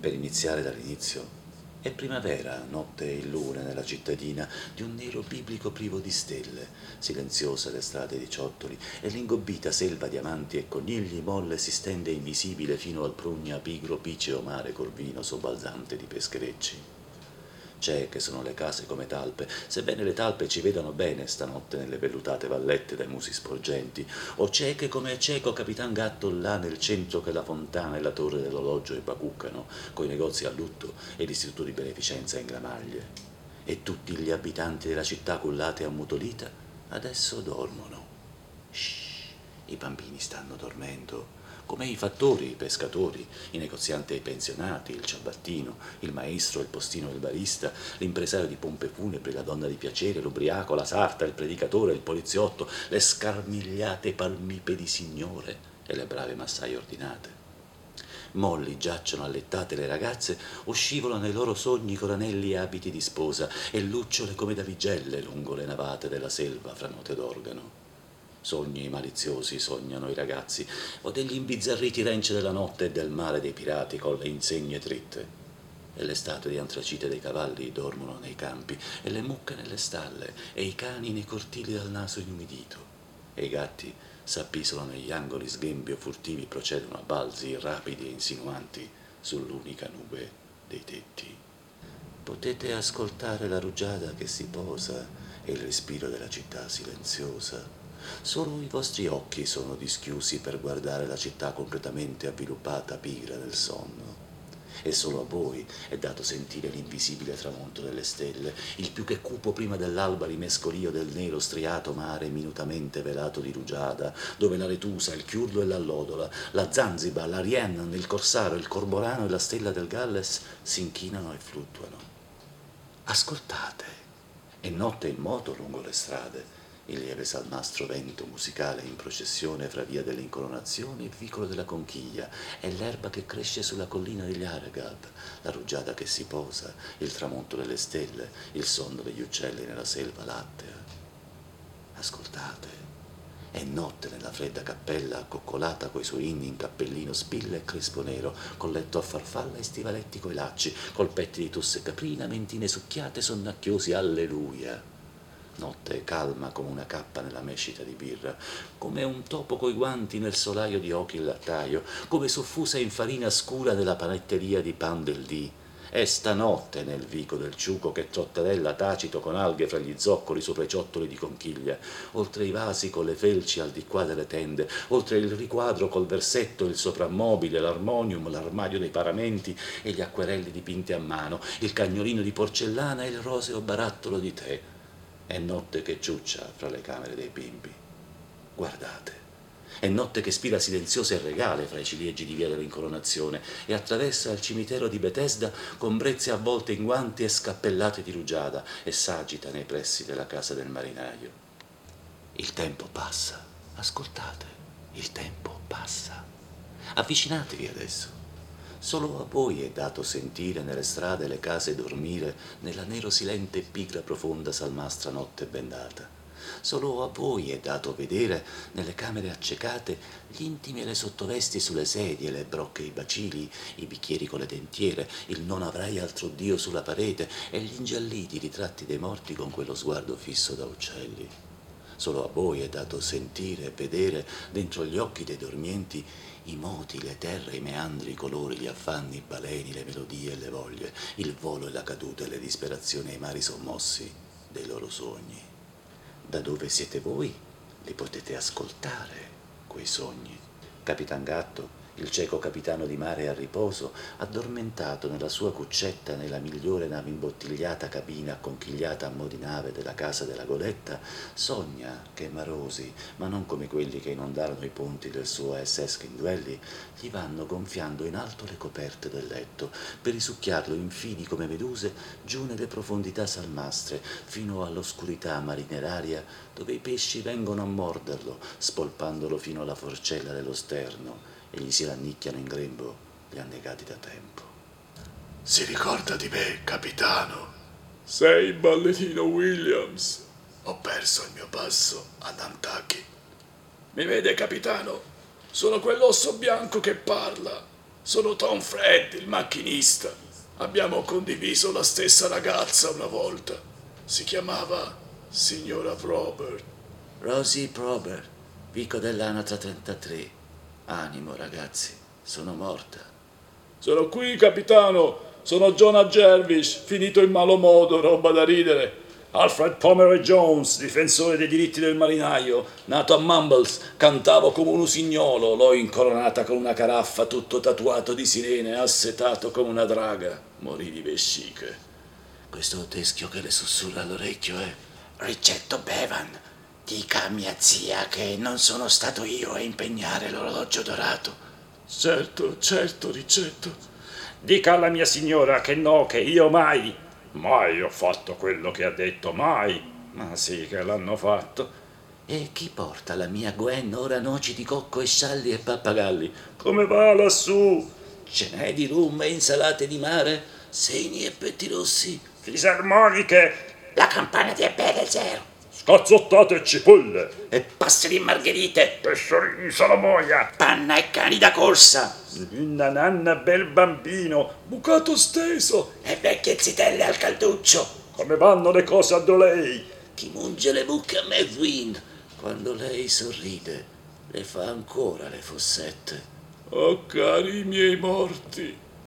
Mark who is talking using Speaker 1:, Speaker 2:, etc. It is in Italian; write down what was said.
Speaker 1: Per iniziare dall'inizio, è primavera, notte illune nella cittadina di un nero biblico privo di stelle, silenziose le strade di ciottoli e l'ingobbita selva di amanti e conigli molle si stende invisibile fino al prugna pigro piceo mare corvino sobbalzante di pescherecci. Cieche sono le case come talpe, sebbene le talpe ci vedano bene stanotte nelle vellutate vallette dai musi sporgenti, o cieche come è cieco Capitan Gatto là nel centro che la fontana e la torre dell'orologio imbacuccano, coi negozi a lutto e l'istituto di beneficenza in gramaglie. E tutti gli abitanti della città cullata e ammutolita adesso dormono. Shh, i bambini stanno dormendo, come i fattori, i pescatori, i negozianti e i pensionati, il ciabattino, il maestro, il postino e il barista, l'impresario di pompe funebri, la donna di piacere, l'ubriaco, la sarta, il predicatore, il poliziotto, le scarmigliate palmipedi signore e le brave massaie ordinate. Molli giacciono allettate le ragazze o scivolano nei loro sogni coranelli e abiti di sposa e lucciole come davigelle lungo le navate della selva fra note d'organo. Sogni maliziosi sognano i ragazzi, o degli imbizzarriti renci della notte e del mare dei pirati con le insegne dritte. E le statue di antracite dei cavalli dormono nei campi, e le mucche nelle stalle, e i cani nei cortili dal naso inumidito. E i gatti s'appisolano negli angoli sghembi o furtivi procedono a balzi rapidi e insinuanti sull'unica nube dei tetti. Potete ascoltare la rugiada che si posa e il respiro della città silenziosa. Solo i vostri occhi sono dischiusi per guardare la città completamente avviluppata, pigra nel sonno. E solo a voi è dato sentire l'invisibile tramonto delle stelle, il più che cupo prima dell'alba rimescolio del nero striato mare minutamente velato di rugiada, dove la Retusa, il Chiurlo e l'Allodola, la Zanzibar, la Rhiannon, il Corsaro, il Cormorano e la stella del Galles si inchinano e fluttuano. Ascoltate, è notte in moto lungo le strade, il lieve salmastro vento musicale in processione fra via delle Incoronazioni e vicolo della Conchiglia, è l'erba che cresce sulla collina degli Aregab, la rugiada che si posa, il tramonto delle stelle, il sonno degli uccelli nella selva lattea. Ascoltate, è notte nella fredda cappella accoccolata coi suoi inni in cappellino spilla e crespo nero, col letto a farfalla e stivaletti coi lacci, col petti di tosse caprina, mentine succhiate sonnacchiosi, alleluia. Notte calma come una cappa nella mescita di birra, come un topo coi guanti nel solaio di ochi il lattaio, come soffusa in farina scura nella panetteria di pan del dì. È stanotte nel vico del ciuco che trotterella tacito con alghe fra gli zoccoli sopra i ciottoli di conchiglia, oltre i vasi con le felci al di qua delle tende, oltre il riquadro col versetto, il soprammobile, l'armonium, l'armadio dei paramenti e gli acquerelli dipinti a mano, il cagnolino di porcellana e il roseo barattolo di tè. È notte che ciuccia fra le camere dei bimbi. Guardate, è notte che spira silenziosa e regale fra i ciliegi di via dell'Incoronazione e attraversa il cimitero di Betesda con brezze avvolte in guanti e scappellate di rugiada e s'agita nei pressi della casa del marinaio. Il tempo passa, ascoltate, il tempo passa. Avvicinatevi adesso. Solo a voi è dato sentire nelle strade le case dormire nella nero silente e pigra profonda salmastra notte bendata. Solo a voi è dato vedere nelle camere accecate gli intimi e le sottovesti sulle sedie, le brocche e i bacili, i bicchieri con le dentiere, il non avrai altro Dio sulla parete e gli ingialliti ritratti dei morti con quello sguardo fisso da uccelli. Solo a voi è dato sentire e vedere dentro gli occhi dei dormienti i moti, le terre, i meandri, i colori, gli affanni, i baleni, le melodie e le voglie, il volo e la caduta e le disperazioni ai mari sommossi dei loro sogni. Da dove siete voi, li potete ascoltare, quei sogni. Capitan Gatto, il cieco capitano di mare a riposo, addormentato nella sua cuccetta nella migliore nave imbottigliata cabina conchigliata a mo' di nave della casa della Goletta, sogna che marosi, ma non come quelli che inondarono i ponti del suo SS Kinduelli, gli vanno gonfiando in alto le coperte del letto per risucchiarlo infidi come meduse giù nelle profondità salmastre fino all'oscurità marineraria dove i pesci vengono a morderlo spolpandolo fino alla forcella dello sterno e gli si rannicchiano in grembo gli annegati da tempo.
Speaker 2: Si ricorda di me, capitano?
Speaker 3: Sei il ballerino Williams.
Speaker 2: Ho perso il mio passo a Nantucket.
Speaker 3: Mi vede, capitano? Sono quell'osso bianco che parla.
Speaker 2: Sono Tom Fred, il macchinista. Abbiamo condiviso la stessa ragazza una volta. Si chiamava signora Probert.
Speaker 1: Rosie Probert, Vico dell'Anatra 33. Animo, ragazzi, sono morta.
Speaker 3: Sono qui, capitano. Sono Jonah Jervis, finito in malo modo, roba da ridere. Alfred Pomeroy Jones, difensore dei diritti del marinaio, nato a Mumbles, cantavo come un usignolo, l'ho incoronata con una caraffa, tutto tatuato di sirene, assetato come una draga. Morì di vesciche.
Speaker 1: Questo teschio che le sussurra all'orecchio è...
Speaker 4: Ricetto Bevan, dica a mia zia che non sono stato io a impegnare l'orologio dorato.
Speaker 3: Certo, Ricetto. Dica alla mia signora che no, che io mai ho fatto quello che ha detto, mai. Ma sì che l'hanno fatto.
Speaker 1: E chi porta la mia Gwen ora noci di cocco e scialli e pappagalli?
Speaker 3: Come va lassù?
Speaker 1: Ce n'è di rum e insalate di mare? Segni e petti rossi?
Speaker 3: Fisarmoniche,
Speaker 4: La campana di Ebenezer,
Speaker 3: scazzottate e cipolle,
Speaker 4: e passi di margherite,
Speaker 3: pesciolini salamoia,
Speaker 4: panna e cani da corsa,
Speaker 3: una nanna bel bambino, bucato steso.
Speaker 4: e vecchie zitelle al calduccio.
Speaker 3: Come vanno le cose a Dolei?
Speaker 1: Chi munge le mucche a Medwin? Quando lei sorride, le fa ancora le fossette.
Speaker 3: Oh, cari miei morti,